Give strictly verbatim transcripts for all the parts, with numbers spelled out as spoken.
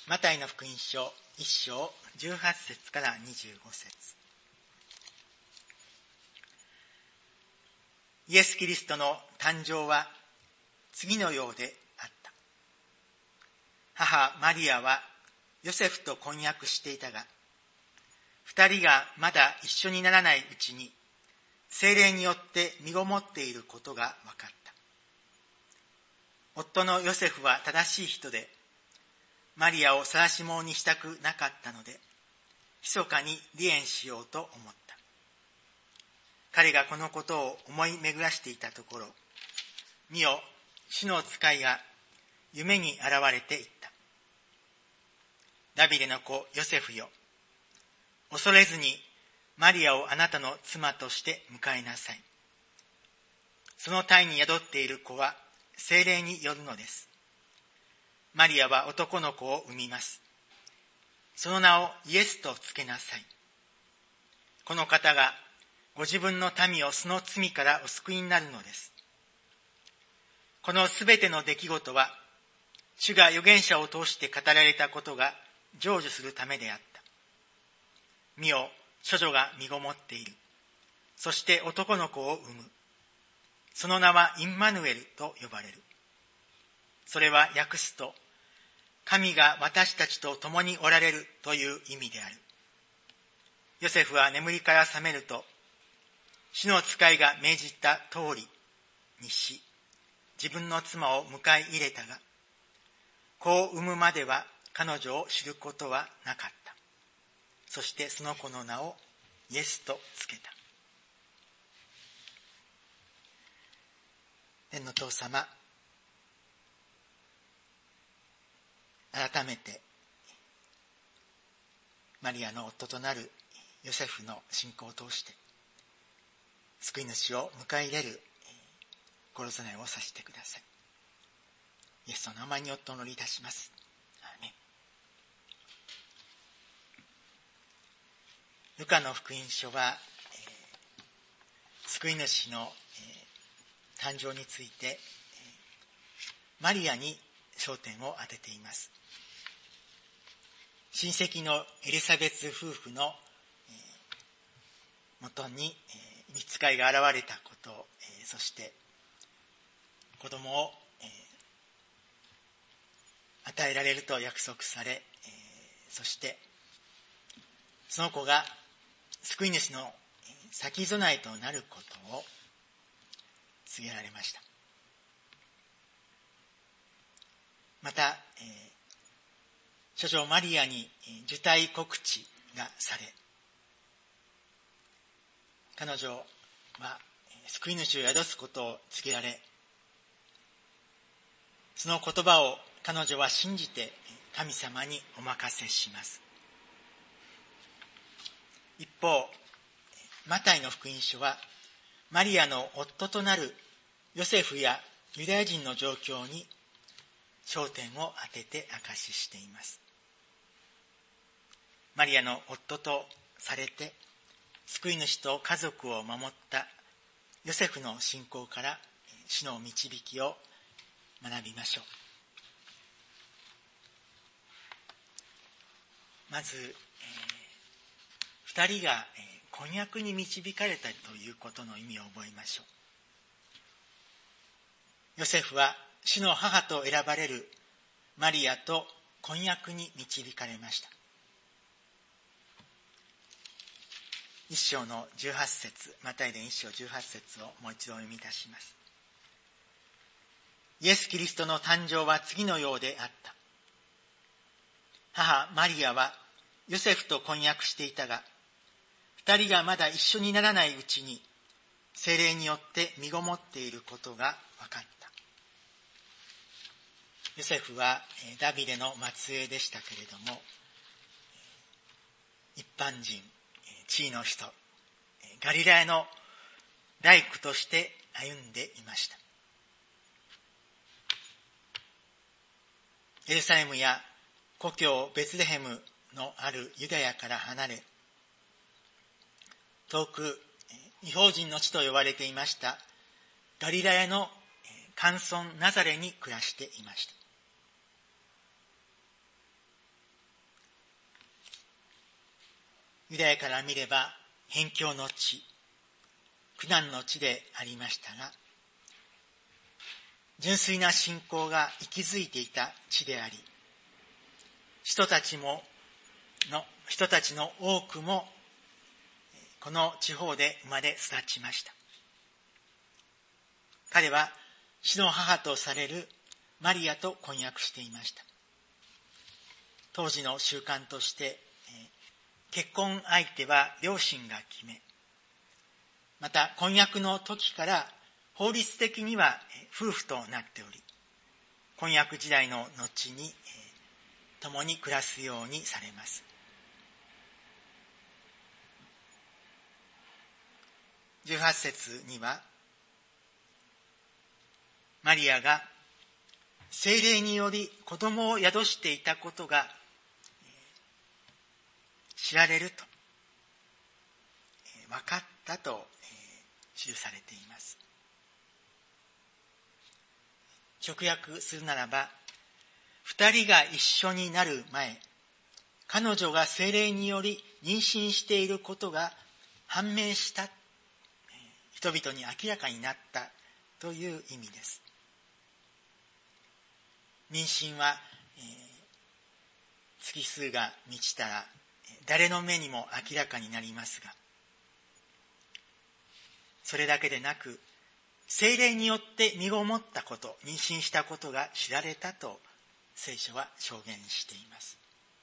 マタイの福音書いっ章じゅうはち節からにじゅうご節。イエス・キリストの誕生は次のようであった。母マリアはヨセフと婚約していたが、二人がまだ一緒にならないうちに聖霊によって身ごもっていることが分かった。夫のヨセフは正しい人で、マリアを晒し者にしたくなかったので、密かに離縁しようと思った。彼がこのことを思い巡らしていたところ、見よ、主の使いが夢に現れていった。ダビデの子ヨセフよ、恐れずにマリアをあなたの妻として迎えなさい。その胎に宿っている子は聖霊によるのです。マリアは男の子を産みます。その名をイエスとつけなさい。この方がご自分の民をその罪からお救いになるのです。このすべての出来事は、主が預言者を通して語られたことが成就するためであった。見よ、処女が身ごもっている。そして男の子を産む。その名はインマヌエルと呼ばれる。それは訳すと、神が私たちと共におられるという意味である。ヨセフは眠りから覚めると、主の使いが命じた通りにし、自分の妻を迎え入れたが、子を産むまでは彼女を知ることはなかった。そしてその子の名をイエスとつけた。天の父様、改めてマリアの夫となるヨセフの信仰を通して救い主を迎え入れる心備えをさせてください。イエスの名前によってお祈りいたします。アーメン。ルカの福音書は、えー、救い主の、えー、誕生について、えー、マリアに焦点を当てています。親戚のエリザベス夫婦の、えー、もとに、えー、御使いが現れたことを、えー、そして子供を、えー、与えられると約束され、えー、そしてその子が救い主の先備えとなることを告げられました。また、えー処女マリアに受胎告知がされ、彼女は救い主を宿すことを告げられ、その言葉を彼女は信じて神様にお任せします。一方、マタイの福音書はマリアの夫となるヨセフやユダヤ人の状況に焦点を当てて証ししています。マリアの夫とされて救い主と家族を守ったヨセフの信仰から主の導きを学びましょう。まず、えー、二人が、えー、婚約に導かれたということの意味を覚えましょう。ヨセフは主の母と選ばれるマリアと婚約に導かれました。一章のじゅうはち節、マタイ伝一章じゅうはち節をもう一度お読みいたします。イエス・キリストの誕生は次のようであった。母マリアはヨセフと婚約していたが、二人がまだ一緒にならないうちに聖霊によって身ごもっていることが分かった。ヨセフはダビデの末裔でしたけれども、一般人、地位の人、ガリラヤの大工として歩んでいました。エルサレムや故郷ベツレヘムのあるユダヤから離れ、遠く異邦人の地と呼ばれていましたガリラヤの寒村ナザレに暮らしていました。 ユダヤから見れば辺境の地、苦難の地でありましたが、純粋な信仰が息づいていた地であり、人たちもの人たちの多くもこの地方で生まれ育ちました。彼は死の母とされるマリアと婚約していました。当時の習慣として、結婚相手は両親が決め、また婚約の時から法律的には夫婦となっており、婚約時代の後に共に暮らすようにされます。じゅうはち節には、マリアが聖霊により子供を宿していたことが知られると、分かったと記されています。直訳するならば、二人が一緒になる前、彼女が聖霊により妊娠していることが判明した、人々に明らかになったという意味です。妊娠は、えー、月数が満ちたら誰の目にも明らかになりますが、それだけでなく、聖霊によって身ごもったこと、妊娠したことが知られたと聖書は証言しています。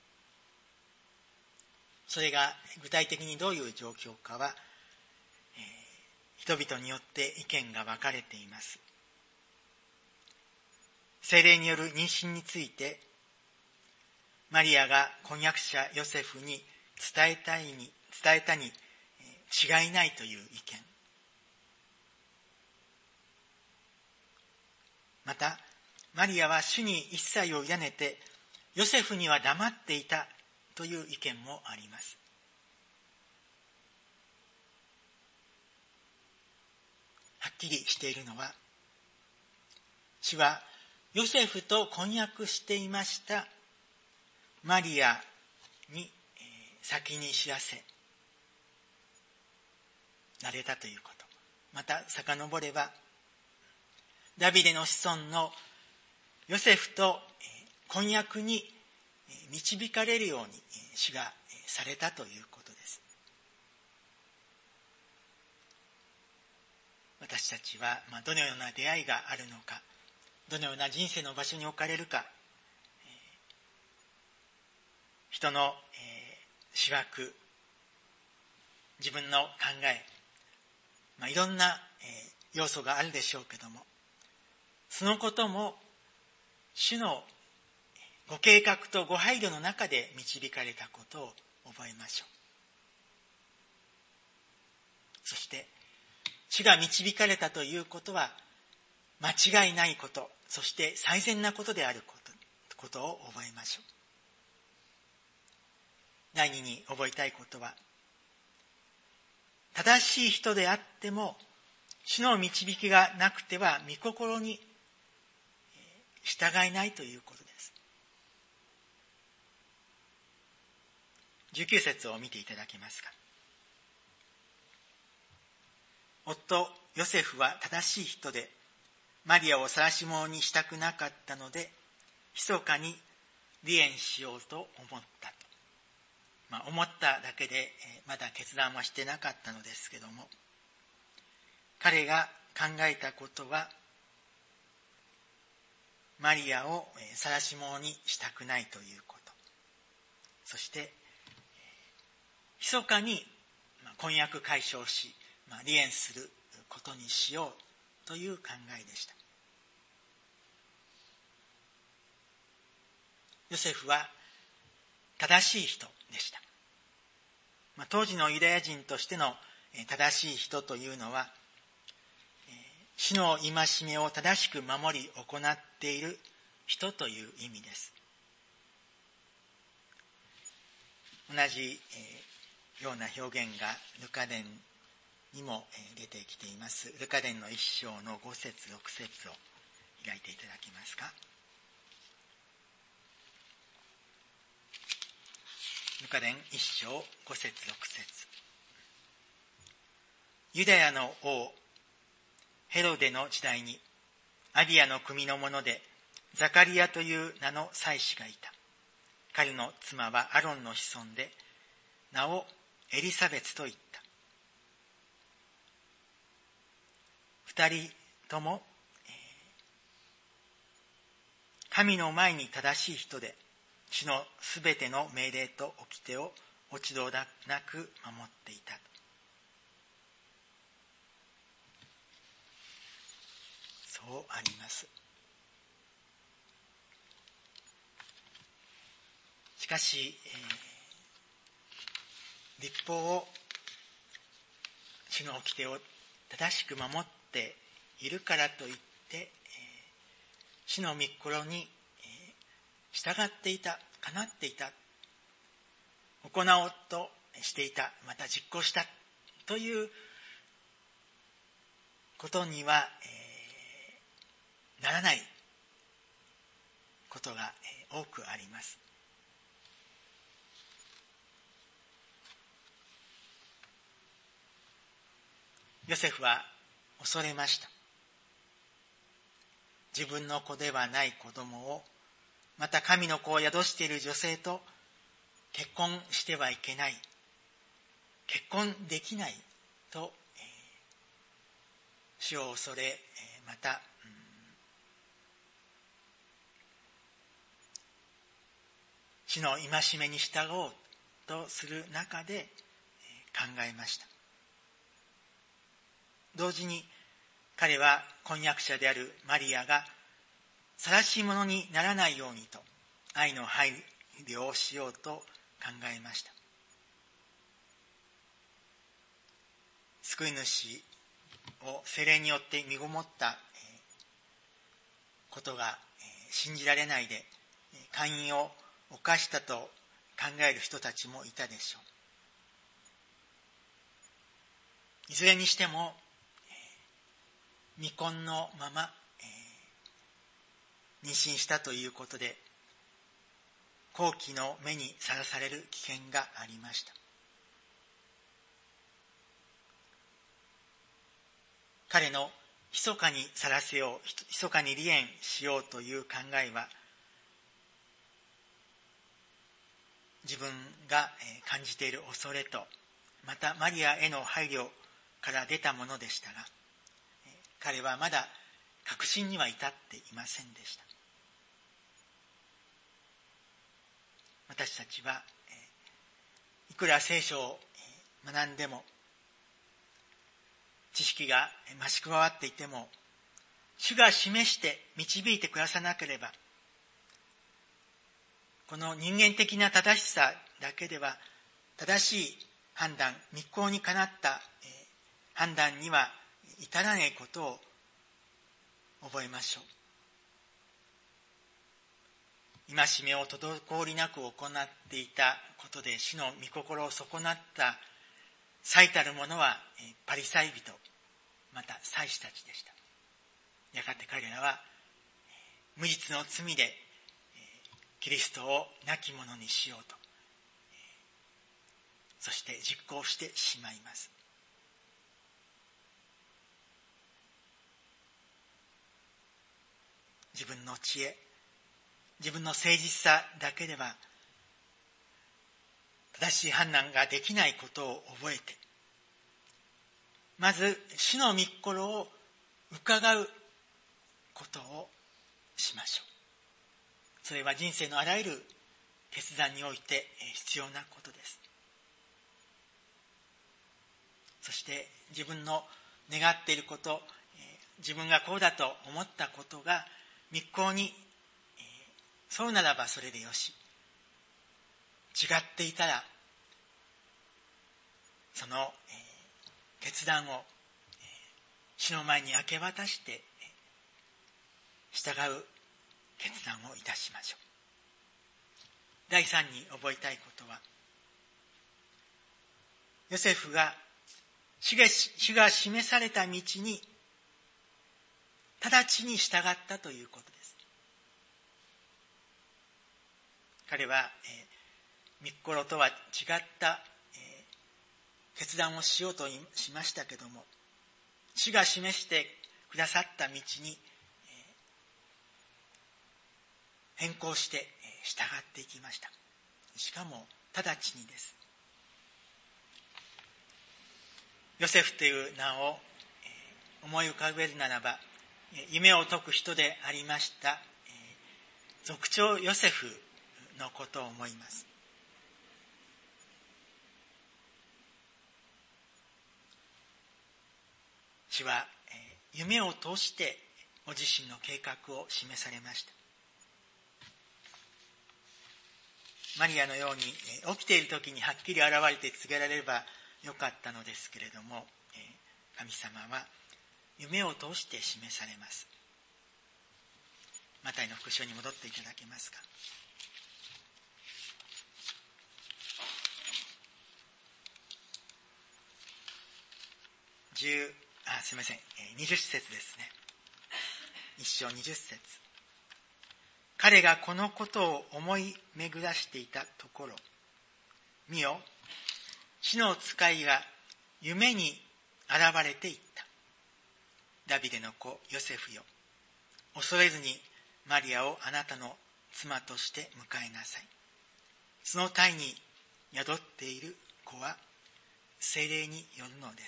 それが具体的にどういう状況かは、えー、人々によって意見が分かれています。聖霊による妊娠について、マリアが婚約者ヨセフに伝えたいに、伝えたに違いないという意見。また、マリアは主に一切を委ねて、ヨセフには黙っていたという意見もあります。はっきりしているのは、主はヨセフと婚約していましたマリアに先に知らせられたということ。また遡れば、ダビデの子孫のヨセフと婚約に導かれるように主がされたということです。私たちはどのような出会いがあるのか、どのような人生の場所に置かれるか、人の思惑、自分の考え、まあ、いろんな要素があるでしょうけども、そのことも主のご計画とご配慮の中で導かれたことを覚えましょう。そして主が導かれたということは間違いないこと、そして最善なことであること、ことを覚えましょう。第二に覚えたいことは、正しい人であっても主の導きがなくては御心に従えないということです。じゅうきゅう節を見ていただけますか。夫ヨセフは正しい人で、マリアを晒し者にしたくなかったので、密かに離縁しようと思ったと。まあ、思っただけでまだ決断はしてなかったのですけども、彼が考えたことは、マリアを晒し者にしたくないということ。そして、密かに婚約解消し、離縁することにしようという考えでした。ヨセフは正しい人でした。当時のユダヤ人としての正しい人というのは、主の戒めを正しく守り行っている人という意味です。同じような表現がルカ伝にも出てきています。ルカ伝の一章の五節六節を開いていただけますか。ルルカ伝一章五節六節。ユダヤの王ヘロデの時代にアビアの組の者でザカリアという名の祭司がいた。彼の妻はアロンの子孫で名をエリサベツと言った。二人とも神の前に正しい人で主のすべての命令と掟を落ち度なく守っていた。そうあります。しかし、えー、律法を主の掟を正しく守っているからといって、えー、主の御心に、えー、従っていた、かなっていた、行おうとしていた、また実行したということには、えー、ならないことが多くあります。ヨセフは恐れました。自分の子ではない子供を、また神の子を宿している女性と結婚してはいけない、結婚できないと、えー、死を恐れ、えー、また、うん、死の戒めに従おうとする中で、えー、考えました。同時に彼は婚約者であるマリアが晒し者にならないようにと愛の配慮をしようと考えました。救い主を聖霊によって身ごもったことが信じられないで姦淫を犯したと考える人たちもいたでしょう。いずれにしても未婚のまま、えー、妊娠したということで公儀の目にさらされる危険がありました。彼の密かにさらせよう、密かに離縁しようという考えは自分が感じている恐れとまたマリアへの配慮から出たものでしたが、彼はまだ確信には至っていませんでした。私たちは、いくら聖書を学んでも、知識が増し加わっていても、主が示して導いてくださなければ、この人間的な正しさだけでは、正しい判断、密航にかなった判断には至らないことを覚えましょう。戒めを滞りなく行っていたことで主の御心を損なった最たるものはパリサイ人、また祭司たちでした。やがて彼らは無実の罪でキリストを亡き者にしようと、そして実行してしまいます。自分の知恵、自分の誠実さだけでは正しい判断ができないことを覚えて、まず主の御心を伺うことをしましょう。それは人生のあらゆる決断において必要なことです。そして自分の願っていること、自分がこうだと思ったことが密航にそうならばそれでよし、違っていたらその決断を主の前に明け渡して従う決断をいたしましょう。第三に覚えたいことは、ヨセフが主が、主が示された道に直ちに従ったということです。彼は、え御心とは違った、えー、決断をしようとしましたけども、主が示してくださった道に、えー、変更して、えー、従っていきました。しかも直ちにです。ヨセフという名を、えー、思い浮かべるならば、夢を解く人でありました、えー、族長ヨセフのことを思います。主は、えー、夢を通してご自身の計画を示されました。マリアのように、えー、起きている時にはっきり現れて告げられればよかったのですけれども、えー、神様は夢を通して示されます。マタイの福音書に戻っていただけますか。10あすみませんにじゅっ節ですね。一章にじゅっ節。彼がこのことを思い巡らしていたところ、見よ、主の使いが夢に現れていった。ダビデの子ヨセフよ、恐れずにマリアをあなたの妻として迎えなさい。その胎に宿っている子は聖霊によるのです。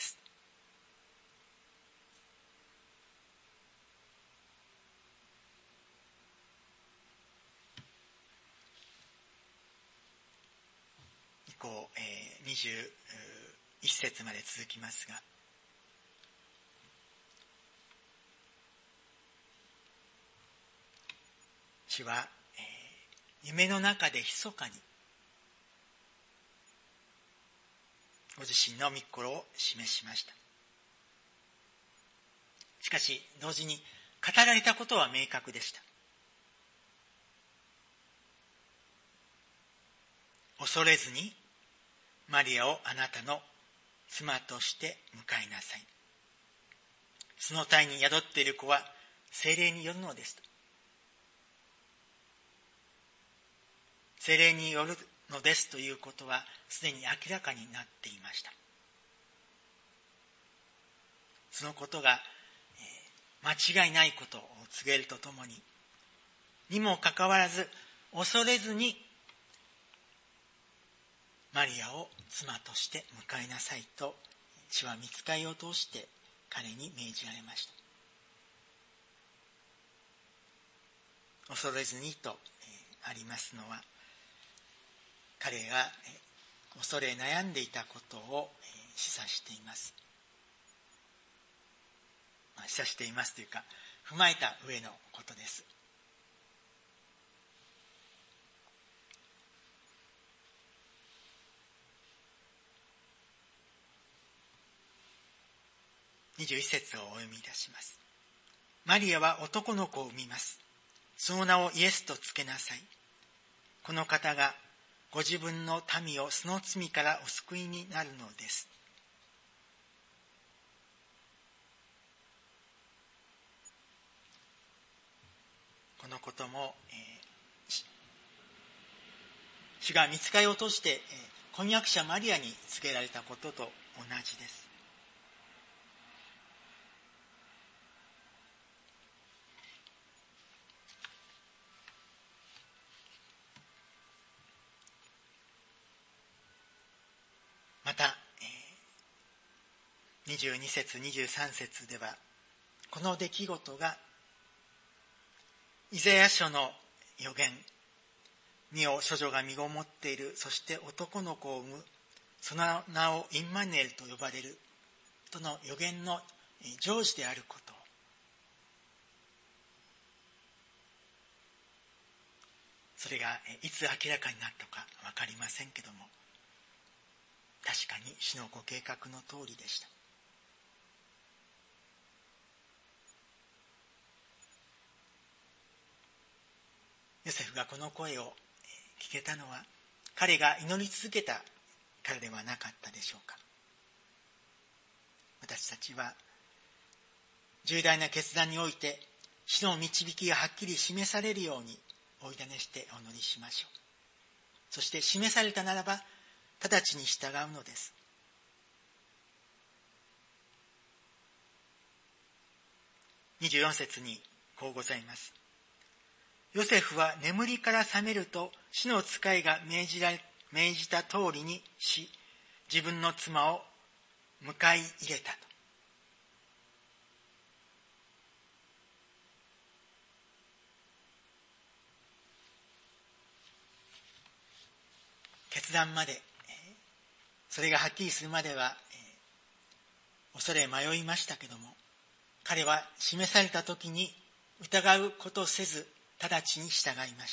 以降、えー、にじゅういち節まで続きますが、主は、えー、夢の中で密かにご自身の御心を示しました。しかし同時に語られたことは明確でした。恐れずにマリアをあなたの妻として迎えなさい。その胎に宿っている子は聖霊によるのですと。聖霊によるのですということはすでに明らかになっていました。そのことが、えー、間違いないことを告げるとともに、にもかかわらず恐れずにマリアを妻として迎えなさいと主は御使いを通して彼に命じられました。恐れずにと、えー、ありますのは、彼が、えー、恐れ悩んでいたことを、えー、示唆しています。まあ、示唆していますというか、踏まえた上のことです。にじゅういち節をお読みいたします。マリアは男の子を産みます。その名をイエスとつけなさい。この方がご自分の民をその罪からお救いになるのです。このことも、えー、主が御使いを通して、えー、婚約者マリアに告げられたことと同じです。また、にじゅうに節にじゅうさん節では、この出来事がイザヤ書の預言、見よ処女が身ごもっている、そして男の子を産む、その名をインマヌエルと呼ばれるとの預言の成就であることを、それがいつ明らかになったか分かりませんけども、確かに主のご計画の通りでした。ヨセフがこの声を聞けたのは、彼が祈り続けたからではなかったでしょうか。私たちは重大な決断において主の導きがはっきり示されるようにお委ねしてお祈りしましょう。 そして示されたならば直ちに従うのです。にじゅうよん節にこうございます。ヨセフは眠りから覚めると主の使いが命じられ命じた通りにし、自分の妻を迎え入れたと。決断まで、それがはっきりするまでは恐れ迷いましたけども、彼は示された時に疑うことせず直ちに従いました。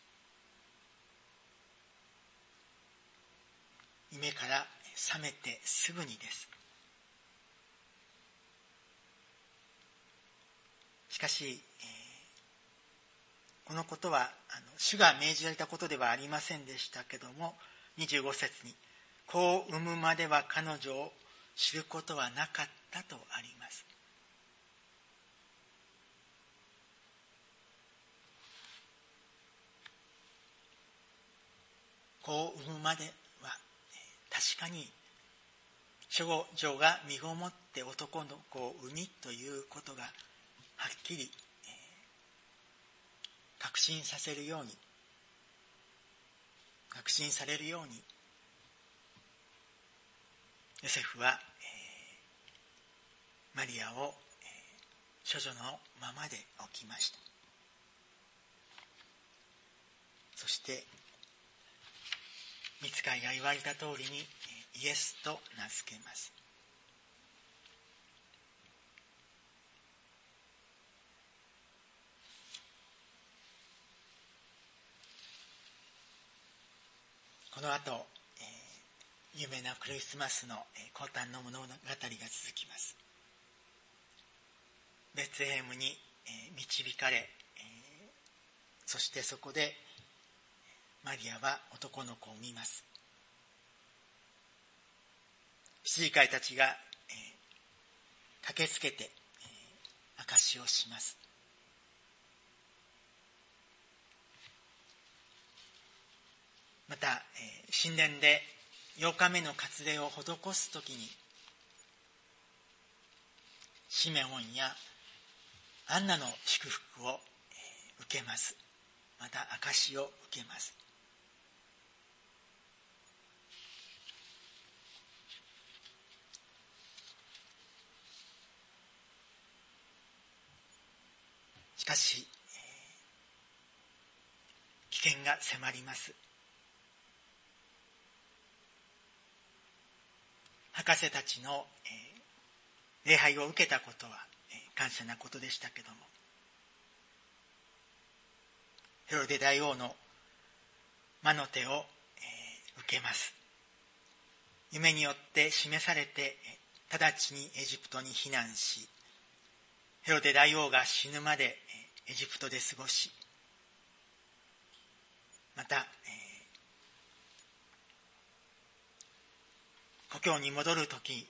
夢から覚めてすぐにです。しかし、えー、このことはあの主が命じられたことではありませんでしたけども、にじゅうご節に子を産むまでは彼女を知ることはなかったとあります。子を産むまでは確かに少女が身ごもって男の子を産みということがはっきり確信させるように確信されるようにヨセフはマリアを処女のままで置きました。そして御使いが言われた通りにイエスと名付けます。この後、えー、有名なクリスマスの降誕の物語が続きます。ベツレヘムに、えー、導かれ、えー、そしてそこでマリアは男の子を産みます。羊飼いたちが、えー、駆けつけて、えー、証しをします。また、えー、神殿でようかめの割礼を施すときにシメオンやアンナの祝福を、えー、受けます。また証しを受けます。しかし、えー、危険が迫ります。博士たちの、えー、礼拝を受けたことは、えー、感謝なことでしたけども、ヘロデ大王の魔の手を、えー、受けます。夢によって示されて直ちにエジプトに避難し、ヘロデ大王が死ぬまでエジプトで過ごし、また、えー、故郷に戻るとき、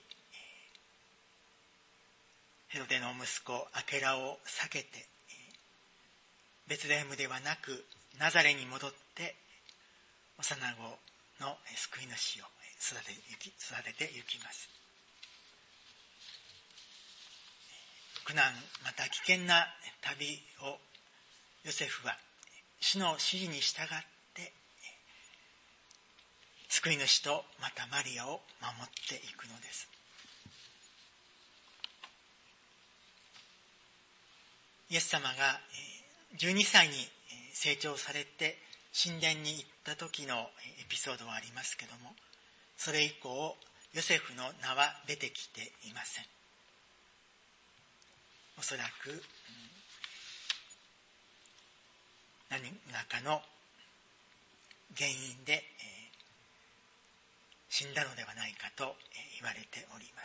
ヘロデの息子アケラを避けてベツレヘムではなくナザレに戻って幼子の救い主を育てゆき、育ててゆきます。苦難また危険な旅をヨセフは主の指示に従って救い主とまたマリアを守っていくのです。イエス様がじゅうにさいに成長されて神殿に行った時のエピソードはありますけども、それ以降ヨセフの名は出てきていません。おそらく何らかの原因で死んだのではないかと言われております。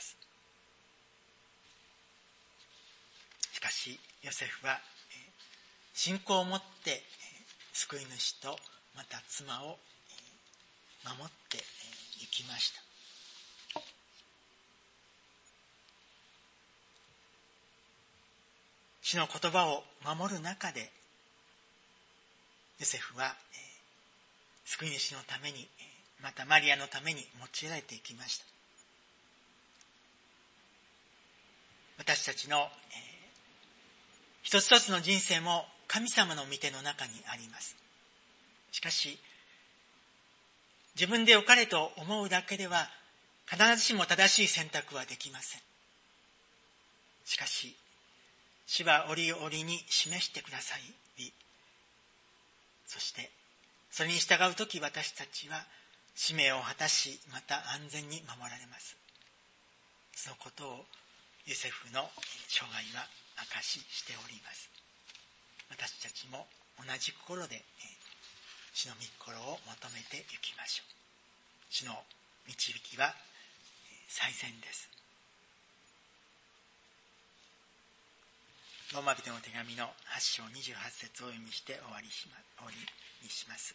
しかしヨセフは信仰を持って救い主とまた妻を守っていきました。主の言葉を守る中でヨセフは救救い主のために、またマリアのために用いられていきました。私たちの、えー、一つ一つの人生も神様の御手の中にあります。しかし、自分で良かれと思うだけでは必ずしも正しい選択はできません。しかし、主は折々に示してください。そして、それに従うとき私たちは使命を果たし、また安全に守られます。そのことをヨセフの生涯は証ししております。私たちも同じ心で主の御心を求めていきましょう。主の導きは最善です。ローマ人の手紙のはち章にじゅうはち節をお読みして終わりしま、終わりにします。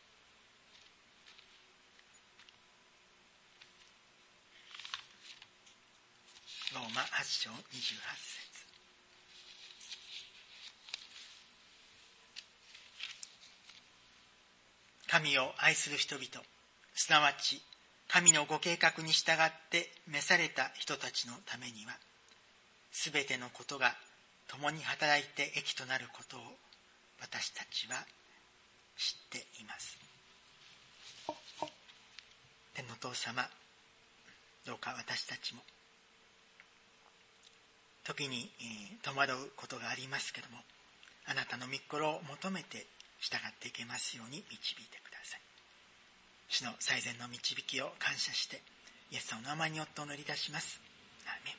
ローマはち章にじゅうはち節。神を愛する人々、すなわち神のご計画に従って召された人たちのためには、すべてのことが共に働いて益となることを私たちは知っています。天のお父様、どうか私たちも時に戸惑うことがありますけども、あなたの御心を求めて従っていけますように導いてください。主の最善の導きを感謝して、イエス様の名前によってお祈りいたします。アーメン。